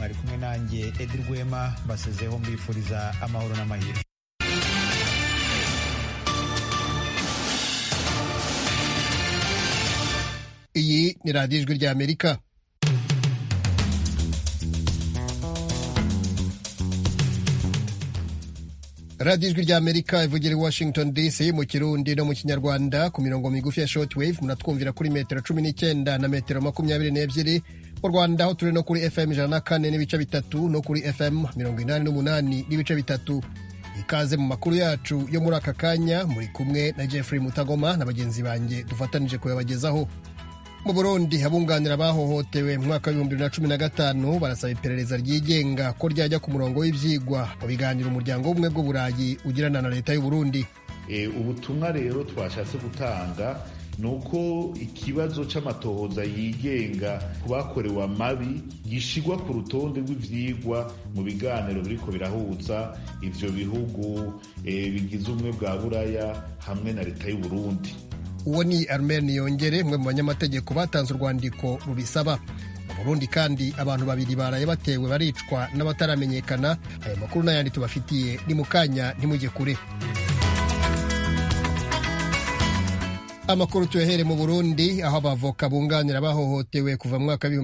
mwari kumwe nanjye Edi Rwema mbasezeho mbifuriza amahoro n'amahirwe. Iyi ni radiyo ijwi rya Amerika. radiyo ijwi rya Amerika ivugira i Washington DC mu Kirundi no mu Kinyarwanda ku mirongo migufi ya shortwave. Munatwumvira kuri metero 19 na metero 22. Mu Rwanda aho turi no kuri FM 104 n'ibice bitatu no kuri FM 88 n'ibice bitatu. Ikaze mu makuru yacu yo muri aka kanya, muri kumwe na Jeffrey Mutagoma na bagenzi banjye dufatanije kuyabagezaho. Mu Burundi abunganira bahohotewe mu mwaka wa 2015 barasaba iperereza ryigenga ko ryajya ku murongo w'ivyigwa mu biganiro umuryango w'ubumwe bw'Uburayi ugirana na leta y'u Burundi. Ubutumwa rero twashatse gutanga nuko ikibazo c'amatohoza yigenga ku bakorewe amabi gishigwa ku rutonde rw'ivyigwa mu biganiro biriko birahuza ivyo bihugu bigize ubumwe bwa Buraya hamwe na leta y'u Burundi. Uwo ni Armel Niyongere, umwe mu banyamategeko batanze urwandiko rubisaba. Mu Burundi kandi abantu babiri baraye batewe baricwa n'abataramenyekana. Ayo makuru n'ayandi tubafitiye ni mu kanya, ntimujye kure. Amakuru tuyahere mu Burundi, aho abavoka bunganira bahohotewe kuva mu mwaka wa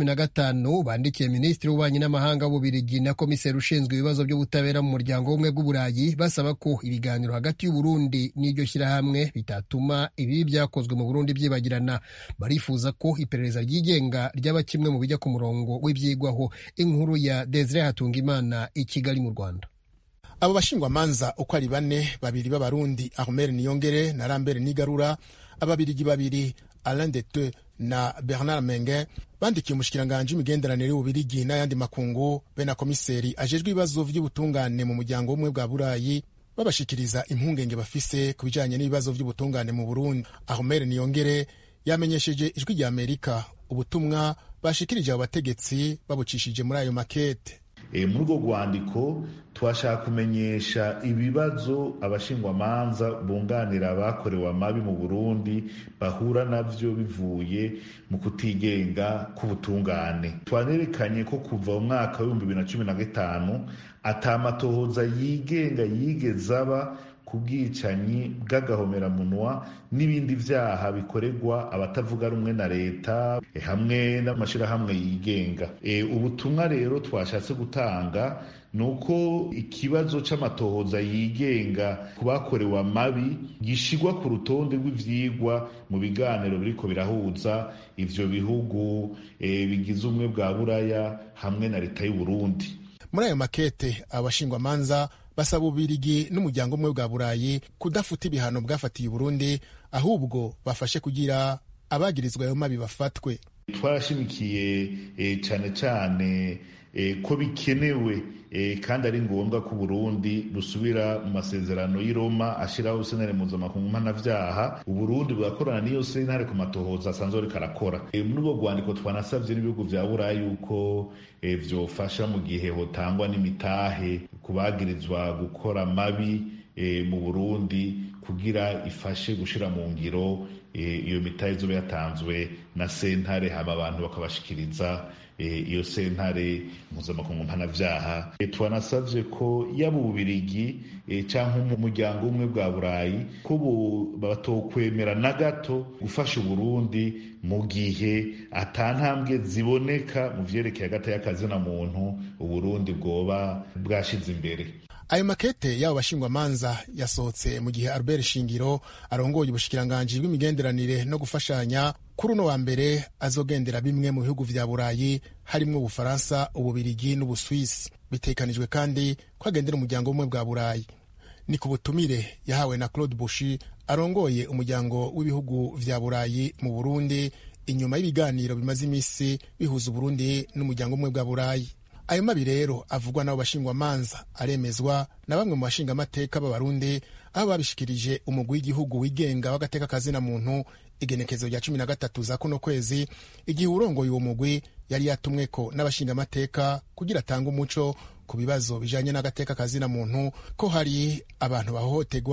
2015 bandikiye Minisitiri w'Ububanyi n'Amahanga w'Ububirigi na Komiseri ushinzwe ibibazo by'ubutabera mu muryango w'ubumwe bw'Uburayi basaba ko ibiganiro hagati y'u Burundi n'iryo shyirahamwe bitatuma ibibi byakozwe mu Burundi byibagirana. Barifuza ko iperereza ryigenga ryaba kimwe mu bijya ku murongo w'ibyigwaho. Inkuru ya Desire Hatungimana i Kigali mu Rwanda. Abo bashingwamanza uko ari bane, babiri b'Abarundi Armel Niyongere na Lambert Nigarura, ababirigi babiri Alain Dete na Bernard Menge bandikiye umushikiranganji w'imigenderanire y'Ububirigi n'ayandi makungu be na komiseri ajejwe ibibazo vy'ubutungane mu muryango w'ubumwe bwa Burayi babashikiriza impungenge bafise ku bijanye n'ibibazo vy'ubutungane mu Burundi. Armel Niyongere yamenyesheje ijwi rya Amerika ubutumwa bashikirije abo bategetsi babucishije muri ayo makete. Muri urwo rwandiko twashaka kumenyesha ibibazo abashingwamanza bunganira abakorewe amabi mu Burundi bahura navyo bivuye mu kutigenga k'ubutungane. Twanerekanye ko kuva mu mwaka wa 2015 atamatohoza yigenga yigeze aba ku bwicanyi bw'agahomeramunwa n'ibindi vyaha bikorerwa abatavuga rumwe na leta hamwe n'amashirahamwe yigenga. Ubutumwa rero twashatse gutanga nuko ikibazo c'amatohoza yigenga ku bakorewe amabi gishigwa ku rutonde rw'ivyigwa mu biganiro biriko birahuza ivyo bihugu bigize ubumwe bwa Buraya hamwe na leta y'u Burundi. Muri ayo makete abashingwamanza basaba Ububirigi n'umuryango umwe bwa Burayi kudafuta ibihano bwafatiye Burundi, ahubwo bafashe kugira abagirizwa ayo mabi bafatwe. Twarashimikiye cane cane ko bikenewe kandi ari ngombwa ko Burundi busubira mu masezerano y'i Roma ashiraho sentare mpuzamakungu mpanavyaha. Uburundi bugakorana n'iyo sentare ku matohoza asanzwe ariko arakora. Muri ubwo rwandiko twanasavye n'ibihugu vya Buraya yuko vyofasha mu gihe hotangwa n'imitahe kubagirizwa gukora amabi mu Burundi kugira ifashe gushira mu ngiro iyo mitahe izoba yatanzwe na sentare, hama abantu bakabashikiriza iyo sentare mpuzamakungu mpanavyaha. Twanasavye ko yaba Ububirigi canke umuryango umwe bwa Burayi ko batokwemera na gato gufasha Uburundi mu gihe atantambwe ziboneka mu vyerekeye hagati y'akazi na muntu Uburundi bwoba bwashize imbere. Ayo makete y'abo bashingwamanza yasohotse mu gihe Albert Shingiro arongoye ubushikiranganji bw'imigenderanire no gufashanya kuri uno wa mbere azogendera bimwe mu bihugu vya Burayi harimwo Ubufaransa, Ububirigi n'Ubuswisi. Bitekanijwe kandi ko agendera umuryango umwe bwa Burayi. Ni ku butumire yahawe na Claude Bushi arongoye umuryango w'ibihugu vya Burayi mu Burundi, inyuma y'ibiganiro bimaze imisi bihuza Burundi n'umuryango umwe bwa Burayi. Ayo mabi rero avugwa n'abo bashingwamanza aremezwa na bamwe mu bashingamateka b'Abarundi, aho babishikirije umugwi w'igihugu wigenga w'agateka kazina muntu igenekezo rya 13 za kuno kwezi, igihe urongoye uwo mugwi yari yatumweko n'abashingamateka kugira atanga umuco ku bibazo bijanye n'agateka kazina muntu, ko hari abantu bahohotegwa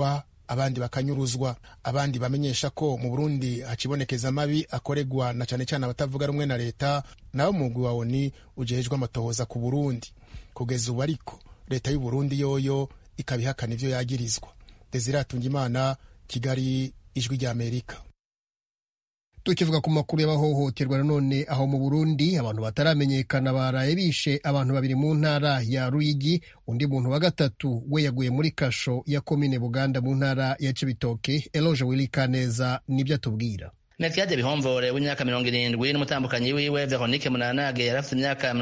abandi bakanyuruzwa. Abandi bamenyesha ko mu Burundi hacibonekeza amabi akoregwa na cane cane abatavuga rumwe na leta, naho umugwi wa ONU ujejwe amatohoza ku Burundi. Kugeza ubu ariko leta y'u Burundi yoyo ikabihakana ivyo yagirizwa. Desire Atungimana, Kigali, Ijwi rya Amerika. Tukivuga ku makuru y'abahohoterwa nanone aho mu Burundi, abantu bataramenyekana baraye bishe abantu babiri mu ntara ya Ruyigi, undi muntu wa gatatu we yaguye muri kasho ya komine Buganda mu ntara ya Cibitoke. Eloge Wilikaneza nibyo atubwira. Metiade Bihomvore w'imyaka 70 n'umutambukanyi wiwe Veronique Munanage yarafite imyaka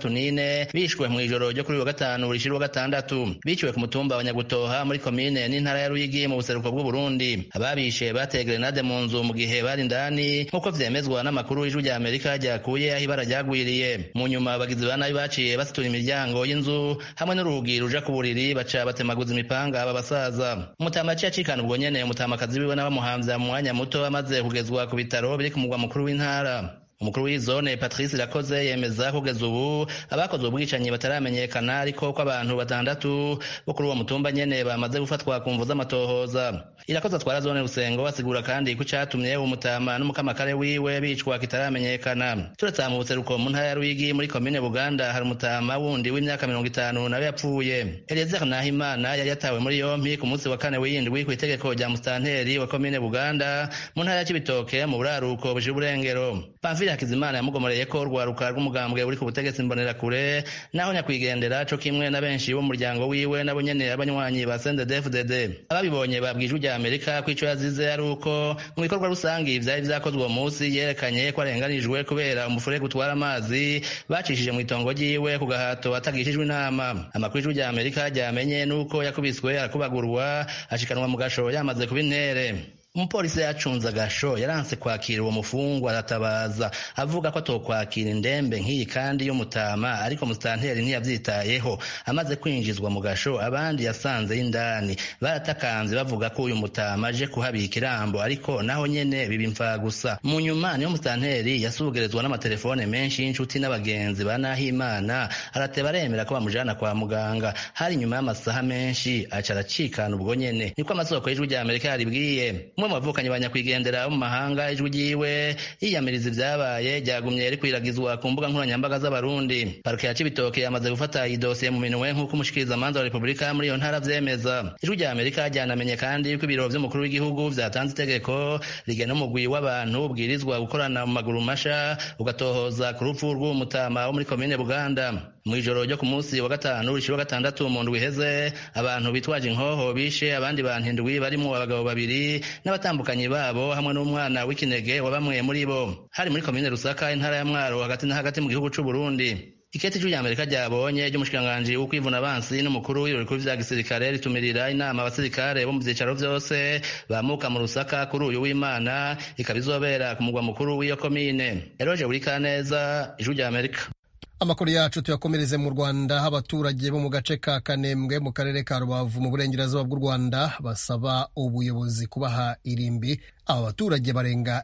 64 bishwe mu ijoro ryo kuri wa gatanu rishirwa gatandatu, biciwe ku mutumba wa Nyagutoha muri komine n'intara ya Ruyigi mu buseruko bw'u Burundi. Ababishe bateye grenade mu nzu mu gihe bari ndani, nkuko vyemezwa n'amakuru y'Ijwi rya Amerika ryakuye aho ibara ryagwiriye. Mu nyuma abagizi ba nabi baciye basitura imiryango y'inzu hamwe n'urugi ruja ku buriri, baca batemaguza imipanga aba basaza. Umutama yaciye acikana ubwo nyene umutamakazi wiwe n'abamuhamvya mu mwanya muto amaze kugezwa ku bitaro biri ku mugwa mukuru w'intara. Umukuru w'izone Patrice Irakoze yemeza kugeza ubu abakoze ubwicanyi bataramenyekana, ariko ko abantu batandatu bo kuri uwo mutumba nyene bamaze gufatwa ku mvu z'amatohoza. Irakoze atwara zone Rusengo asigura kandi ko catumye umutama n'umukamakare wiwe bicwa kitaramenyekana. Turetse mu buseruko mu ntara ya Ruyigi muri komine Buganda hari umutama wundi w'imyaka 50 nawe yapfuye. Eliezer Nahimana yari yatawe muri yompi ku munsi wa kane w'indwi ku itegeko rya mustanteri wa komine Buganda mu ntara ya Cibitoke mu buraruko bushira uburengero. Hakizimana yamugomoreye ko urwaruka rw'umugambwe uri ku butegetsi Imbonerakure, naho nyakwigendera co kimwe na benshi bo mu muryango wiwe nabo nyene abanywanyi ba CNDD-FDD. Ababibonye babwijwe rya Amerika ko ico yazize ari uko mu bikorwa rusangi vyari vyakozwe uwo munsi yerekanye ko arenganijwe kubera umufurege utwara amazi bacishije mu itongo ryiwe ku gahato atagishijwe inama. Amakuru y'Ijwi rya Amerika ryamenye nuko yakubiswe arakubagurwa ashikanwa mu gasho yamaze kuba intere. Umupolisi yacunze agasho yaranse kwakira uwo mufungwa, aratabaza avuga ko atokwakira indembe nk'iyi kandi yo mutama, ariko mustanteri ntiyavyitayeho. Amaze kwinjizwa mu gasho abandi yasanze y'indani baratakanze bavuga ko uyu mutama aje kuhabika irambo, ariko naho nyene biba imfa gusa. Mu nyuma niyo mustanteri yasugerezwa n'amatelefone menshi y'inshuti n'abagenzi ba Nahimana, arateba aremera ko bamujana kwa muganga. Hari nyuma y'amasaha menshi aca aracikana ubwo nyene, niko amasoko y'Ijwi rya Amerika yaribwiye. Mu bavukanyi ba nyakwigendera mu mahanga, ijwi ryiwe yiyamiriza ivyabaye ryagumye rikwiragizwa ku mbuga nkoranyambaga z'abarundi. Parike ya Cibitoke yamaze gufata iyi dosiye mu minwe nk'uko umushikiriza manza wa Republika muri iyo ntara vyemeza. Ijwi rya Amerika ryanamenye kandi ko ibiro vy'umukuru w'igihugu vyatanze itegeko rigena umugwi w'abantu ubwirizwa gukorana mu maguru masha ugatohoza ku rupfu rw'umutama wo muri komine Buganda. Mwijoro ryo ku munsi wa gatanu rishira gatandatu mu ndwi iheze, abantu bitwaje inkoho bishe abandi bantu indwi barimo abagabo babiri n'abatambukanyi babo hamwe n'umwana w'ikinege wa bamwe muri bo. Hari muri komine Rusaka intara ya Mwaro hagati na hagati mu gihugu c'u Burundi. Ikete cy'Ijwi rya Amerika ryabonye ry'umushikanganje w'ukwivuna abansi n'umukuru w'ibiro vya gisirikare ritumirira inama abasirikare bo mu vyicaro vyose bamuka mu Rusaka kuri uyu w'Imana, ikabizobera ku mugwa mukuru w'iyo komine. Eroje Burikaneza, Ijwi rya Amerika. Amakuru yacu tuyakomereze mu Rwanda, aho abaturage bo mu gace ka Kanembwe mu karere ka Rubavu mu burengerazuba bw'u Rwanda basaba ubuyobozi kubaha irimbi. Aba baturage barenga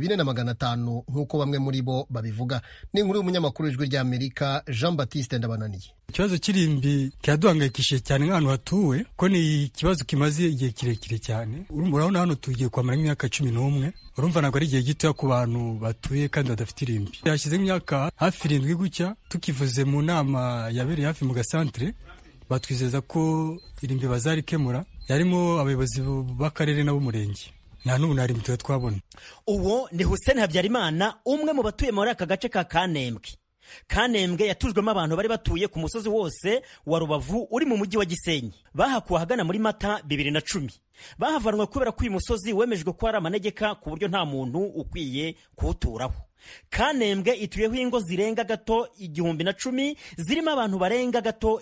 4,500 nk'uko bamwe muri bo babivuga. Ni inkuru y'umunyamakuru w'Ijwi rya Amerika Jean Baptiste Ndabananiye. Ikibazo cy'irimbi kiraduhangayikishije cyane nk'ahantu hatuwe, ko ni ikibazo kimaze igihe kirekire cyane. Urabona hano tugiye kwamara imyaka 11. Urumva ntabwo ari igihe gito ku bantu batuye kandi badafite irimbi. Yashyize imyaka hafi 7 gutya, tukivuze mu nama yabereye hafi mu gasantere, batwizeza ko irimbi bazarikemura. Yarimo abayobozi b'akarere n'ab'umurenge. Nta n'ubu nari mituwe twabona. Uwo ni Hussein Habyarimana, umwe mu batuye muri aka gace ka Kanembwe. Kanembwe yatujwemo abantu bari batuye ku musozi wose wa Rubavu uri mu mujyi wa Gisenyi. Bahakuwe ahagana muri Mata 2010. Bahavanwe kubera ko uyu musozi wemejwe ko ari amanegeka ku buryo nta muntu ukwiye kuwuturaho. Kanembwe ituyeho ingo zirenga gato 1010, zirimo abantu barenga gato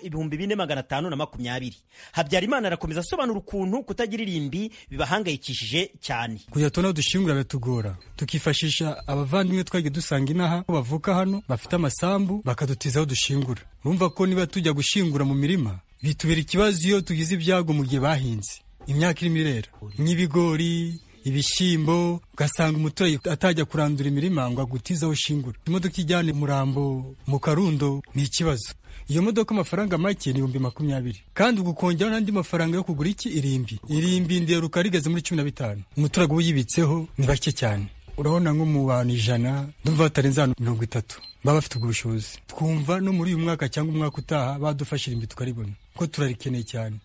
4520. Habyarimana arakomeza asobanura ukuntu kutagira irimbi bibahangayikishije cyane. Kujya tona dushingura batugora, tukifashisha abavandimwe twagiye dusanga inaha bavuka hano bafite amasambu bakadutizaho dushingura. Urumva ko niba tujya gushingura mu mirima bitubera ikibazo iyo tugize ibyago mu gihe bahinze imyaka irimo irera nk'ibigori, ibishyimbo, ugasanga umuturage atajya kurandura imirima ngo agutize aho ushingura. Imodoka ijyana umurambo mu Karundo ni ikibazo. Iyo modoka amafaranga make ni 20,000, kandi ugukongeraho n'andi mafaranga yo kugura irimbi nderuka rigeze muri 15. Umuturage uyibitseho ni bake cyane. Urabona nko mu bantu 100 ndumva batarenze 30 baba bafite ubushobozi. Twumva no muri uyu mwaka cyangwa umwaka utaha badufashira irimbi tukaribona ko turarikeneye cyane.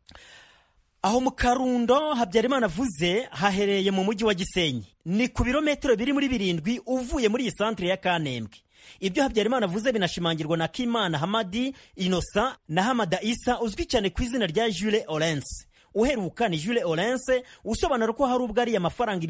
Aho mu Karundo Habyarimana avuze hahereye mu mujyi wa Gisenyi, ni ku birometero biri muri 7 uvuye muri iyi centre ya Kanembwe. Ibyo Habyarimana avuze binashimangirwa na Kimana Hamadi Innocent na Hamada Isa uzwi cyane ku izina rya Jules Olens. Uheruka ni Jules Olens usobanura ko hari ubwo ari amafaranga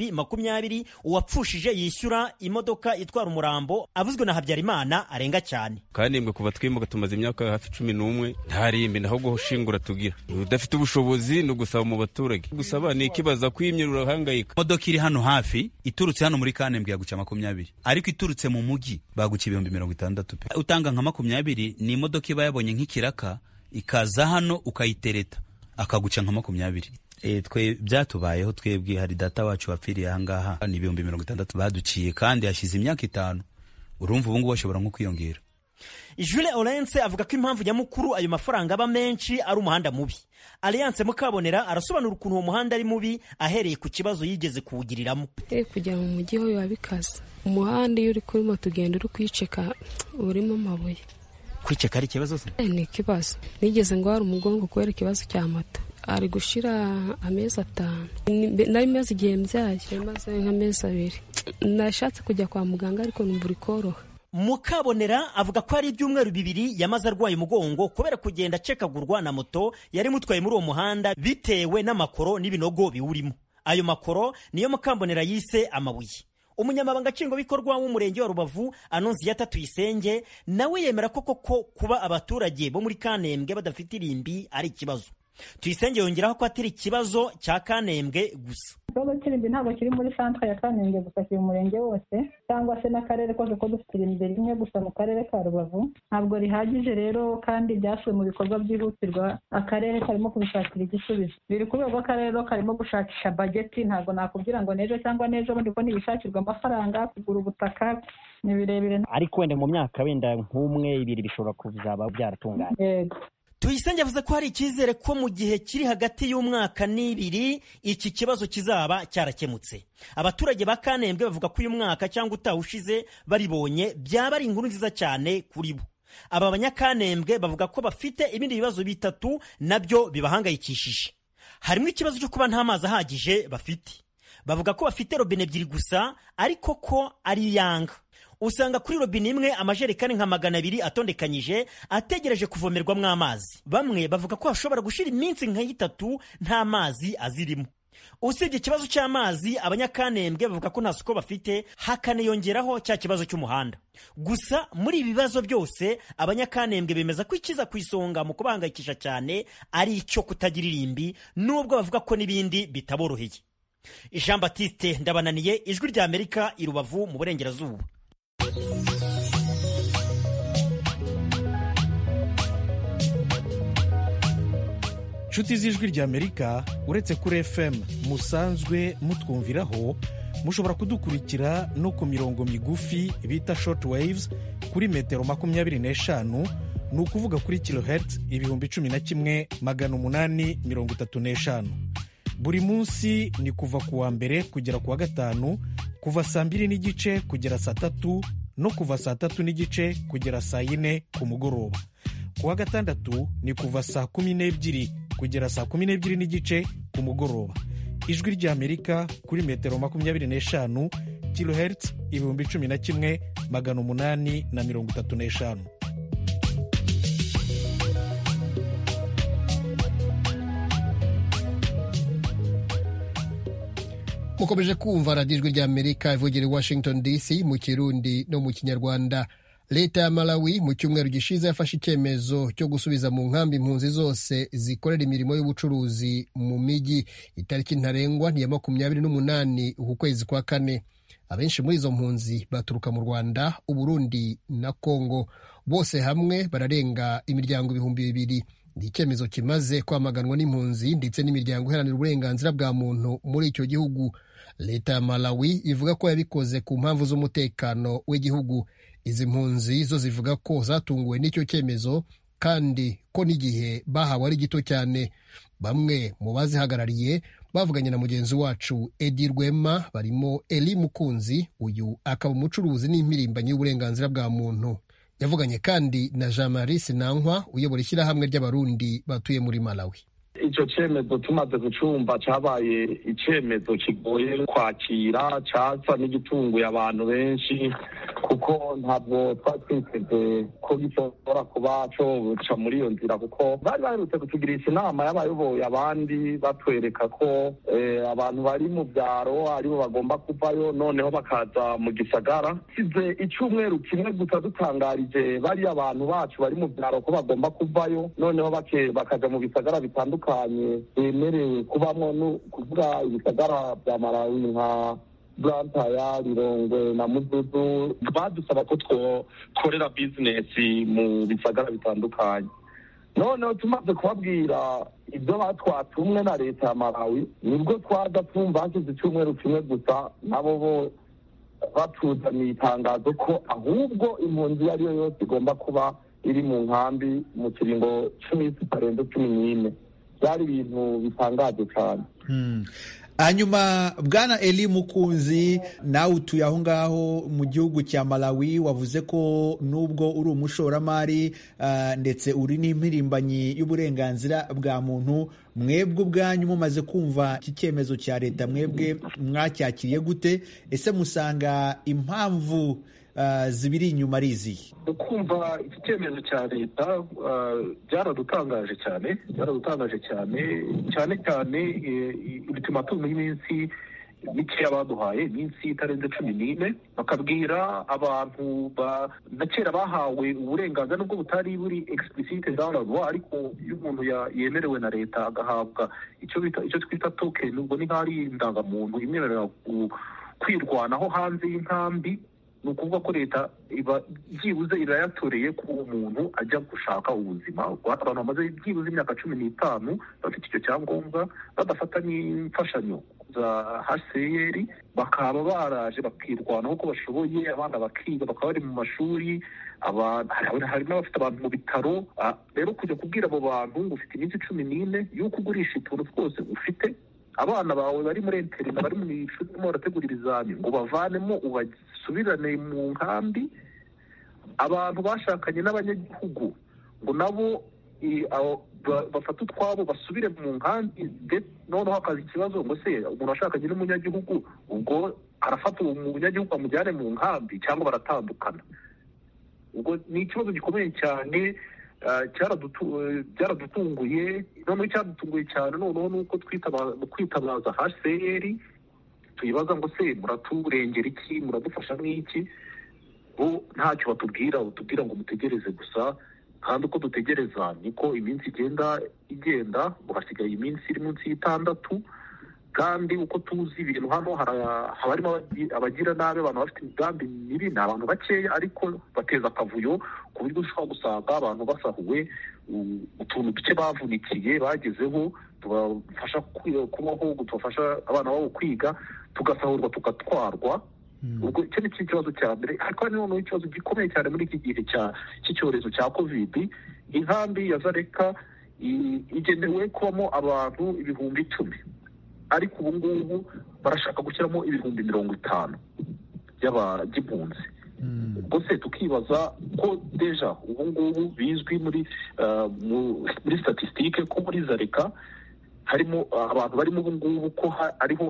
20,000 uwapfushije yishyura imodoka itwara umurambo avuzwe na Habyarimana arenga cyane. Kandi mwe kuva twimuka tumaze imyaka hafi 11 ntarimbi naho gushingura tugira. Udafite ubushobozi no gusaba mu baturage. Gusaba ni ikibaza kwimyirura hangayika. Modoka iri hano hafi iturutse hano muri Kanembwe yaguca 20, ariko iturutse mu mujyi baguca 60,000 pe. Utanga nka 20 ni imodoka iba yabonye nk'ikiraka ikaza hano ukayitereta akaguca nka 20. Twe byatubayeho twebwe hari data wacu wapfiriye ahangaha ni 60,000 baduciye kandi hashize imyaka 5. Urumva ubu ngubu bashobora nko kwiyongera. Jules Olens avuga ko impamvu nyamukuru ayo mafaranga aba menshi ari umuhanda mubi. Alliance Mukabonera arasobanura ukuntu uwo muhanda ari mubi ahereye ku kibazo yigeze kuwugiriramo. Kujya mu mujyi ho biba bikaze. Umuhanda iyo uri kuri moto ugenda uri kwiceka urimo amabuye. Kwiceka ari ikibazo se? Ni ikibazo. Nigeze ngo hari umugongo kubera ikibazo cya moto. Ari gushira amezi 5. Nari maze igihe mbyaje maze nk'amezi 2. Nashatse kujya kwa muganga ariko numva uri koroha. Mukabonera avuga ko ari ibyumweru 2 yamaze arwaye umugongo kubera kugenda cekagurwa na moto yari mutwaye muri uwo muhanda bitewe n'amakoro n'ibinogo biwurimo. Ayo makoro niyo Mukabonera yise amabuye. Umunyamabanga nshingwabikorwa w'umurenge wa Rubavu Anonsiyata Tuyisenge nawe yemera ko kuba abaturage bo muri Kanembwe badafite irimbi ari ikibazo. Tuyisenge yongeraho ko atari ikibazo cya Kanembwe gusa. Ikibazo cy'irimbi ntabwo kiri muri centre ya Kanembwe gusa, kiri mu murenge wose cyangwa se n'akarere kose ko dufite irimbi rimwe gusa mu karere ka Rubavu. Ntabwo rihagije rero kandi byaswe mu bikorwa byihutirwa, akarere karimo kubishakira igisubizo. Biri ku rwego rw'akarere karimo gushakisha budget, ntabwo nakubwira ngo nejo cyangwa nejo bundi ko nibishakirwa amafaranga kugura ubutaka ni birebire. Ariko wenda mu myaka wenda nk'umwe 2 bishobora kuzaba byaratunganye. Yego. Tuyisenge avuze ko hari icyizere ko mu gihe kiri hagati y'umwaka n'2 iki kibazo kizaba cyarakemutse. Abaturage ba Kanembwe bavuga ko uyu mwaka cyangwa utawushize baribonye byaba ari inkuru nziza cyane kuri bo. Aba banyakanembwe bavuga ko bafite ibindi bibazo 3 nabyo bibahangayikishije. Harimo ikibazo cyo kuba nta mazi ahagije bafite. Bavuga ko bafite robine 2 gusa ariko ko ari yanga. Usanga kuri robine imwe amajerekani nka 200 atondekanyije ategereje kuvomerwamo amazi. Bamwe bavuga ko hashobora gushira iminsi nka 3 nta mazi azirimo. Usibye ikibazo cy'amazi, abanyakanembwe bavuga ko nta soko bafite, hakaniyongeraho cya kibazo cy'umuhanda. Gusa muri ibi bibazo byose abanyakanembwe bemeza ko ikiza ku isonga mu kubahangayikisha cyane ari icyo kutagira irimbi, nubwo bavuga ko n'ibindi bitaboroheye. Jean Baptiste Ndabananiye, Ijwi rya Amerika, i Rubavu mu Burengerazuba. Nshuti z'Ijwi rya Amerika, uretse kuri FM musanzwe mutwumviraho, mushobora kudukurikira no ku mirongo migufi bita short waves kuri metero 25, ni ukuvuga kuri kilohertz 11,835. Buri munsi ni kuva ku wa mbere kugera ku wa gatanu, kuva saa 2:30 kugera saa 3 no kuva saa 3:30 kugera saa 4 ku mugoroba. Ku wa gatandatu ni kuva saa 12 kugera saa 12:30 ku mugoroba. Ijwi rya Amerika kuri metero 25 kilohertz 11,835. Mukomeje kumva radiyo Ijwi rya Amerika ivugira i Washington DC mu Kirundi no mu Kinyarwanda. Leta ya Malawi mu cyumweru gishize yafashe icyemezo cyo gusubiza mu nkambi impunzi zose zikorera imirimo y'ubucuruzi mu mijyi. Itariki ntarengwa ni ya 28 uku kwezi kwa 4. Abenshi muri izo mpunzi baturuka mu Rwanda, Uburundi na Kongo. Bose hamwe bararenga imiryango 2,000. ni icyemezo kimaze kwamaganwa n'impunzi ndetse n'imiryango iharanira uburenganzira bwa muntu muri icyo gihugu. Leta ya Malawi ivuga ko yabikoze ku mpamvu z'umutekano w'igihugu. Izi mpunzi zo zivuga ko zatunguwe n'icyo cyemezo kandi ko n'igihe bahawe ari gito cyane. Bamwe mu bazihagarariye bavuganye na mugenzi wacu Edi Rwema, barimo Eli Mukunzi, uyu akaba umucuruzi n'impirimbanyi y'uburenganzira bwa muntu. Yavuganye kandi na Jean Marie Sinankwa uyobora ishyirahamwe ry'abarundi batuye muri Malawi. Icyo cyemezo tumaze gucumba cyabaye icyemezo kigoye kwakira, cyasa n'igitunguye abantu benshi, kuko ntabwo twatwiteze ko gishobora kuba coca muri iyo nzira, kuko bari baherutse kutugirisha inama y'abayoboye abandi batwereka ko abantu bari mu byaro aribo bagomba kuvayo, noneho bakaza mu gisagara. Kize icyumweru kimwe gusa dutangarije bari abantu bacu bari mu byaro ko bagomba kuvayo, noneho bakaja mu bisagara bitandukanye bemerewe kubamo, no kuvuga ibisagara bya Malawi nka Blantyre, Lilongwe na Mududu. Badusaba ko twokorera bizinesi mu bisagara bitandukanye. Noneho tumaze kubabwira ibyo batwatumwe na leta ya Malawi, nibwo twaza twumva hashize icyumweru kimwe gusa nabo bo batuzaniye itangazo ko ahubwo impunzi iyo ariyo yose igomba kuba iri mu nkambi mu kiringo cy'iminsi itarenze 14. byari ibintu bitangaje cyane. Hanyuma Bwana Eli Mukunzi, nawe utuye aho ngaho mu gihugu cya Malawi, wavuze ko nubwo uri umushoramari ndetse uri n'impirimbanyi y'uburenganzira bwa muntu, mwebwe ubwanyu mumaze kumva iki cyemezo cya leta, mwebwe mwacyakiriye gute? Ese musanga impamvu zibiri inyuma ari izihe? Kumva iki cyemezo cya leta byaradutangaje cyane ultimatum y'iminsi mikeya baduhaye, iminsi itarenze 14, bakabwira abantu na kera bahawe uburenganzira nubwo butari buri explicite dans la loi, ariko iyo umuntu yemerewe na leta agahabwa icyo twita token, ubwo ni nk'ari indangamuntu imwemerera kwirwanaho hanze y'inkambi. Ni ukuvuga ko leta byibuze irayatoreye ko umuntu ajya gushaka ubuzima. Abantu bamaze byibuze imyaka 15 bafite icyo cyangombwa, badafata n'imfashanyo za HCR, bakaba baraje bakirwanaho ko bashoboye, abana bakiga, bakaba bari mu mashuri, hari n'abafite abantu mu bitaro. Rero kujya kubwira abo bantu ngo ufite iminsi 14 y'uko ugurisha utuntu twose ufite, abana bawe bari muri interina, bari mu ishuri barimo barategura ibizami, ngo bavanemo ubasubirane mu nkambi. Abantu bashakanye n'abanyagihugu ngo nabo bafata utwabo basubire mu nkambi. Noneho hakaza ikibazo ngo se umuntu washakanye n'umunyagihugu, ubwo arafata uwo munyagihugu amujyane mu nkambi cyangwa baratandukana? Ubwo ni ikibazo gikomeye cyane, cyaradutunguye. Noneho icyadutunguye cyane noneho ni uko kwitabaza HCR tuyibaza ngo se muraturengera iki, muradufasha n'iki? Bo ntacyo batubwira ngo mutegereze gusa, kandi uko dutegereza niko iminsi igenda, hasigaye iminsi iri munsi y'6. Kandi uko tuzi ibintu hano harimo abagira nabi, abantu bafite imigambi mibi, ni abantu bakeya ariko bateza akavuyo, ku buryo ushobora gusanga abantu basahuwe utuntu duke bavunikiye bagezeho, tubafasha kubaho, tubafasha abana babo kwiga, tugasahurwa tugatwarwa. Ubwo icyo ni ikibazo cya mbere. Ariko hari noneho ikibazo gikomeye cyane muri iki gihe cy'icyorezo cya COVID. Inkambi ya Zareka igenewe kubamo abantu 10,000, ariko ubu ngubu barashaka gushyiramo 50,000 by'impunzi. Ubwo se tukibaza ko deja ubu ngubu bizwi muri statistique ko muri Zareka harimo abantu barimo ubu ngubu ko harimo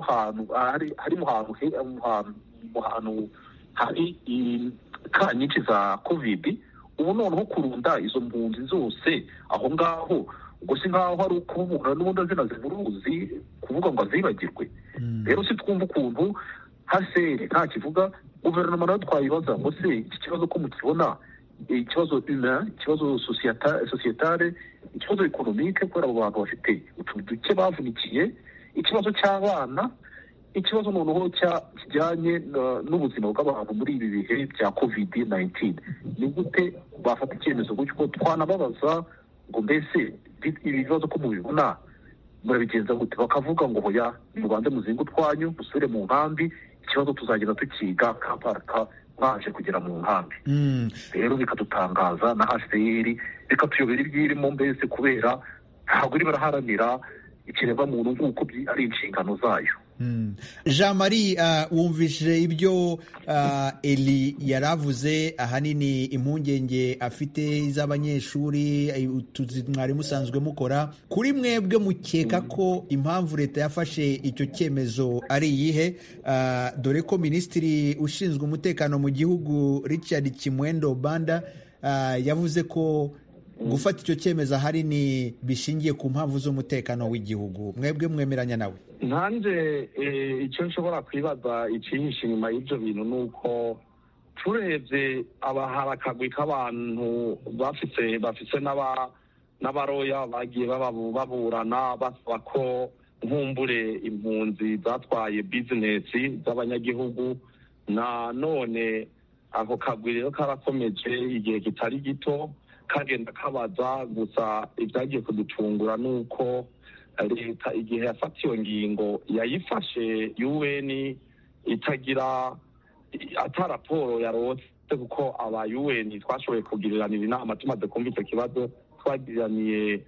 ahantu hari ka nyinshi za COVID. Ubu noneho kurunda izo mpunzi zose aho ngaho, ubwo si nkaho hari ukubura n'ubundi zinazimuruzi kuvuga ngo azibagirwe. Rero si twumva ukuntu HCR nta kivuga, guverinoma nayo twayibaza ngo se iki kibazo ko mukibona ikibazo ikibazo societale, ikibazo economique, kubera abo bantu bafite utuntu duke bavunikiye, ikibazo cy'abana, ikibazo noneho kijyanye n'ubuzima bw'abantu muri ibi bihe bya COVID-19. Ni gute bafata icyemezo gutyo? Twanababaza ngo mbese ibibazo ko mubibona murabigenza gute, bakavuga ngo hoya mubanze muzinga utwanyu musubire mu nkambi, ikibazo tuzagenda tukiga kaparaka mwaje kugera mu nkambi. Rero bikadutangaza na HCR bikatuyobera ibyirimo, mbese kubera ntabwo iri baraharanira ikiremwa muntu nk'uko ari inshingano zayo. Jean Marie, wumvise ibyo Eli yaravuze, ahanini impungenge afite z'abanyeshuri mwari musanzwe mukora. Kuri mwebwe mukeka ko impamvu leta yafashe icyo cyemezo ari iyihe? Dore ko minisitiri ushinzwe umutekano mu gihugu Richard Kimwendo Banda yavuze ko gufata icyo cyemezo ahanini bishingiye ku mpamvu z'umutekano w'igihugu. Mwebwe mwemeranya nawe? nanjye icyo nshobora kwibaza ikihishe inyuma y'ibyo bintu ni uko turebye hari akagwi k'abantu bafise n'abaroya bagiye baburana basaba ko nkumbure impunzi zatwaye bizinesi z'abanyagihugu. na none ako kagwi rero karakomeje igihe kitari gito kagenda kabaza. Gusa ibyagiye kuducungura ni uko leta igihe yafata iyo ngingo yayifashe UN itagira ata raporo yarose, kuko aba UN twashoboye kugiriranira inama tumaze kumva icyo kibazo, twagiraniye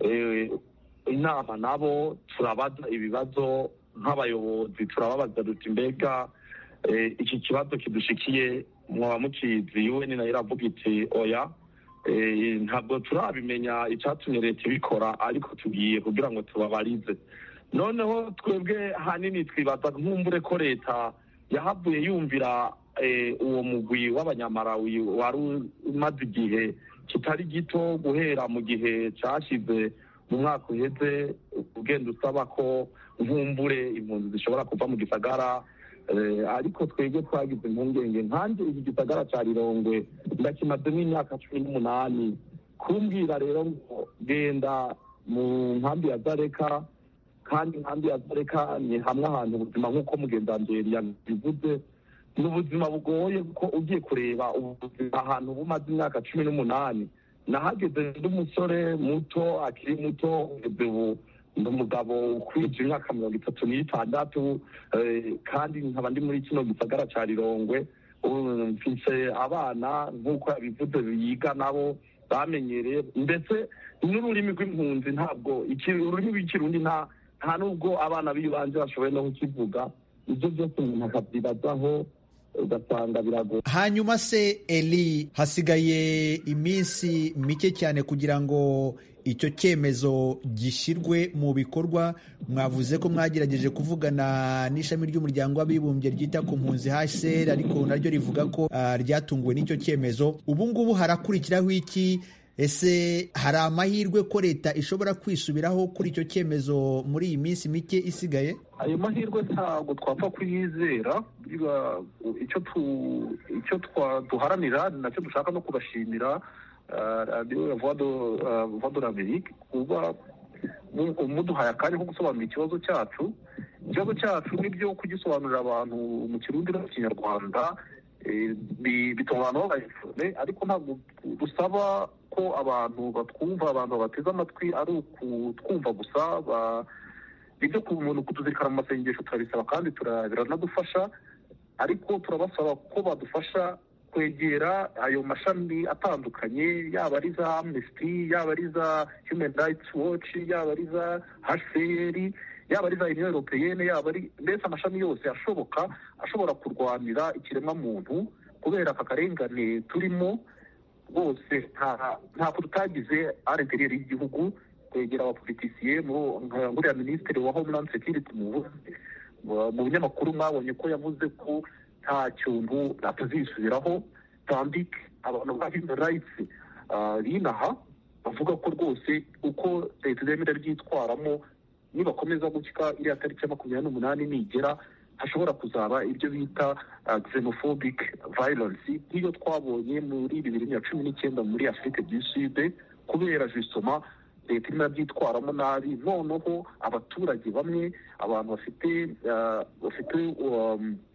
inama nabo, turabaza ibibazo nk'abayobozi, turababaza duti mbega iki kibazo kidushikiye mwaba mukizi? UN nayo iravuga iti oya, ntabwo turabimenya icyatumye leta ibikora, ariko tugiye kugira ngo tubabarize. Noneho twebwe hanini twibaza nkumbure ko leta yahavuye yumvira uwo mugwi w'abanyamarawi wari umaze igihe kitari gito, guhera mu gihe cyashize mu mwaka uheze, ugenda usaba ko nkumbure impunzi zishobora kuva mu gisagara. Ariko twebwe twagize impungenge. nkanjye iki gisagara cya Rirongwe ndakimazemo imyaka 18. kumbwira rero ngo genda mu nkambi ya Zareka, kandi inkambi ya Zareka ni hamwe ahantu ubuzima nk'uko mugendanzeri yabivuze ni ubuzima bugoye, kuko ugiye kureba ubuzima ahantu bumaze imyaka 18. nahageze ndi umusore muto, akiri muto, ubu ndi umugabo ukwije imyaka 36, kandi nkaba ndi muri kino gisagara cya Rirongwe. Mfise abana nk'uko yabivuze biga nabo bamenyereye, ndetse n'ururimi rw'impunzi ntabwo ururimi rw'ikirundi nta nubwo abana b'ibanje bashoboye no kukivuga. ibyo byose umuntu akabyibazaho ugasanga biragoye. Hanyuma se Eli, hasigaye iminsi mike cyane kugira ngo icyo cyemezo gishyirwe mu bikorwa. Mwavuze ko mwagerageje kuvugana n'ishami ry'umuryango w'abibumbye ryita ku mpunzi HCR, ariko naryo rivuga ko ryatunguwe n'icyo cyemezo. Ubu ngubu harakurikiraho iki? Ese hari amahirwe ko leta ishobora kwisubiraho kuri icyo cyemezo muri iyi minsi mike isigaye? Ayo mahirwe ntabwo twapfa kuyizera. icyo duharanira nacyo dushaka no kubashimira radiyo ya Voix de l'Amérique kuba muduhaye akanya ko gusobanura ikibazo cyacu. Ikibazo cyacu nibyo kugisobanurira abantu mu kirundi no mu kinyarwanda bituma abantu babayifone, ariko ntabwo dusaba ko abantu batwumva, abantu bateze amatwi ari ukutwumva gusa. ibyo ku muntu kutuzirikana mu masengesho turabisaba kandi biranadufasha, ariko turabasaba ko badufasha kwegera ayo mashami atandukanye, yaba ari za Amnesty, yaba ari za Human Rights Watch, yaba ari za HCR, yaba ari za Union Européenne, yaba ari mbese amashami yose ashobora kurwanira ikiremwa muntu, kubera aka karengane turimo bose ntabwo tutagize RTR y'igihugu kwegera abapolitisiye muri ya Minisitiri wa Homeland Security. mu binyamakuru mwabonye ko yavuze ko nta kintu atazisubiraho, tandika abantu ba Human Rights binaha bavuga ko rwose uko leta izemera ryitwaramo nibakomeza gushyika iriya tariki ya 28 nigera, hashobora kuzaba ibyo bita xenophobic violence nk'iyo twabonye muri 2019 muri Afrique du Sud, kubera justement leta irimo byitwaramo nabi. Noneho abaturage bamwe, abantu bafite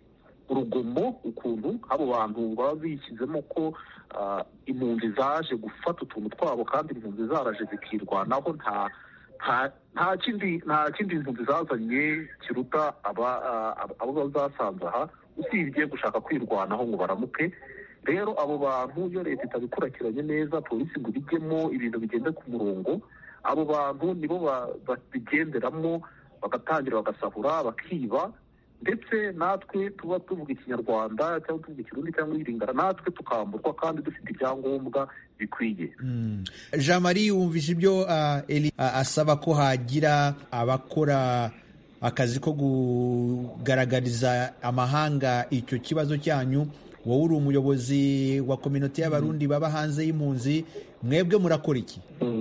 urugomo ukuntu abo bantu baba bishyizemo ko impunzi zaje gufata utuntu twabo kandi impunzi zaraje zikirwanaho nta kindi impunzi zazanye kiruta abo bazasanze aha usibye gushaka kwirwanaho ngo baramuke. rero abo bantu iyo leta itabikurikiranye neza, polisi ngo ibijyemo ibintu bigende ku murongo, abo bantu nibo babigenderamo bagatangira bagasahura bakiba, ndetse natwe tuba tuvuga ikinyarwanda cyangwa tuvuga ikirundi cyangwa iringara, natwe tukamburwa kandi dufite ibyangombwa bikwiye. Jean Marie, wumvise ibyo Eli asaba ko hagira abakora akazi ko kugaragariza amahanga icyo kibazo cyanyu. Wowe uri umuyobozi wa kominote y'abarundi baba hanze y'impunzi, mwebwe murakora iki?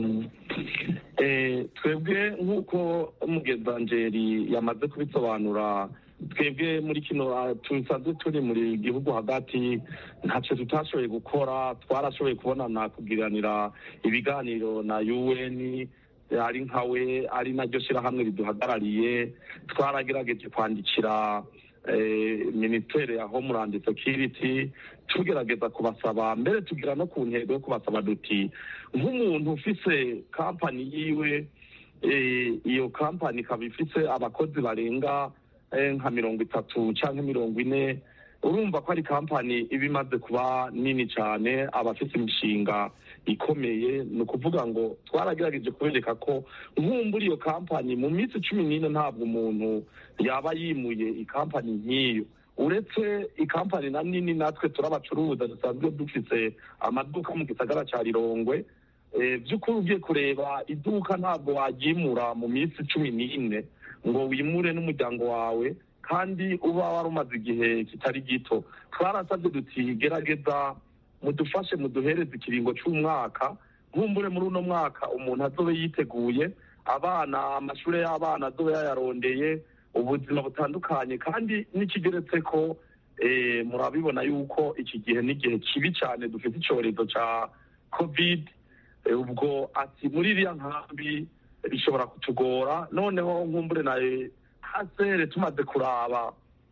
Twebwe nk'uko Mugezangeri yamaze kubisobanura, twebwe muri kino tusanzwe turi muri gihugu hagati, ntacyo tutashoboye gukora. Twarashoboye kubonana kugiranira ibiganiro na UN, ari nkawe ari naryo shyirahamwe riduhagarariye. Twaragerageje kwandikira Ministere ya Homeland Security tugerageza kubasaba, mbere tugira no ku ntego yo kubasaba duti nk'umuntu ufise kampani yiwe, iyo kampani ikaba ifise abakozi barenga nka 30 cyangwa 40, urumva ko ari kampani iba imaze kuba nini cyane, abafite imishinga ikomeye. Ni ukuvuga ngo twaragerageje kubereka ko nk'umbura iyo kampani mu minsi 14 ntabwo umuntu yaba yimuye ikampani nk'iyo. Uretse ikampani na nini, natwe turabacuruza dusanzwe dufise amaduka mu gisagara cya Rirongwe. By'ukuri ugiye kureba iduka ntabwo wagimura mu minsi 14 ngo wimure n'umuryango wawe, kandi uba warumaze igihe kitari gito. Twarasabye duti gerageza mudufashe muduhereze ikiringo cy'umwaka, nkumbure muri uno mwaka umuntu azobe yiteguye, abana amashuri y'abana azobe yayarondeye, ubuzima butandukanye. Kandi n'ikigeretse ko murabibona yuko iki gihe n'igihe kibi cyane, dufite icyorezo cya covid. Ubwo ati muri iriya nkambi bishobora kutugora. Noneho nkumbure naye hasere tumaze kuraba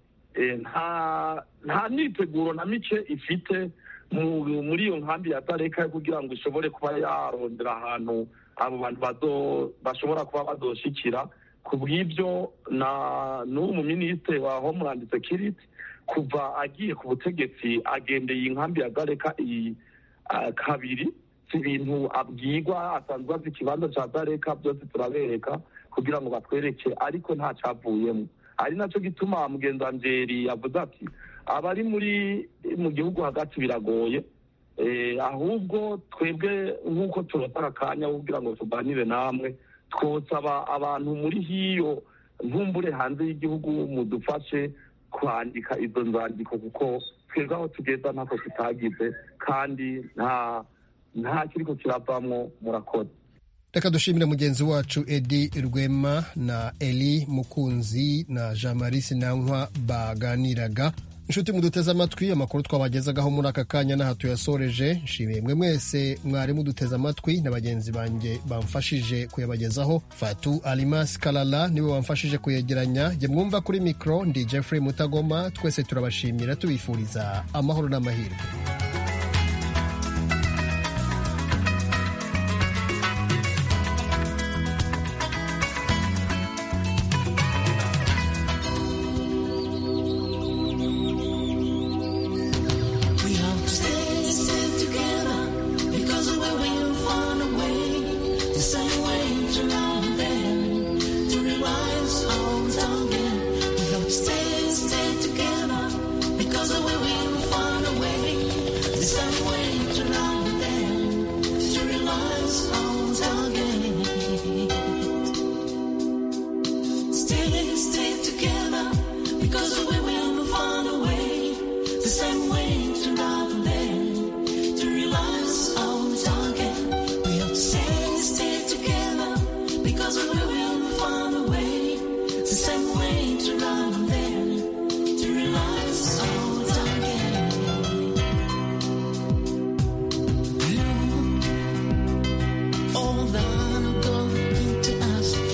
nta niteguro na mike ifite muri iyo nkambi ya Dareka kugira ngo ishobore kuba yarondera ahantu abo bantu bashobora kuba bazoshikira. Ku bw'ibyo n'uwo mu Minisitiri wa Homeland Security kuva agiye ku butegetsi agendeye iyi nkambi ya Dareka kabiri, si ibintu abwirwa, asanzwe azi ikibanza cya Dareka, byose turabereka kugira ngo batwereke, ariko nta cyavuyemo. Ari nacyo gituma Mugenzangeri yavuze ati abari mu gihugu hagati biragoye, ahubwo twebwe nk'uko turotara akanya kugira ngo tuganire namwe, twosaba abantu muri hiyo ntumbure hanze y'igihugu mudufashe kwandika izo nzandiko, kuko twebwe aho tugeza ntako tutagize kandi nta kiriko kiravamwo. Murakoze. Reka dushimire mugenzi wacu Edi Rwema na Eli Mukunzi na Jean Marie Sinankwa baganiraga. Inshuti muduteze amatwi, amakuru twabagezagaho muri aka kanya n'aha tuyasoreje. Nshimiye mwe mwese mwari muduteze amatwi na bagenzi banjye bamfashije kuyabagezaho. Fatu Alimas Kalala niwe wamfashije kuyegeranya. Jye mwumva kuri mikro ndi Jeffrey Mutagoma. Twese turabashimira tubifuriza amahoro n'amahirwe.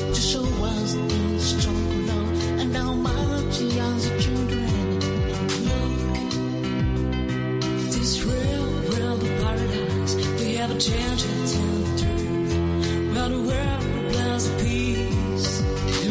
Young children about a world of peace.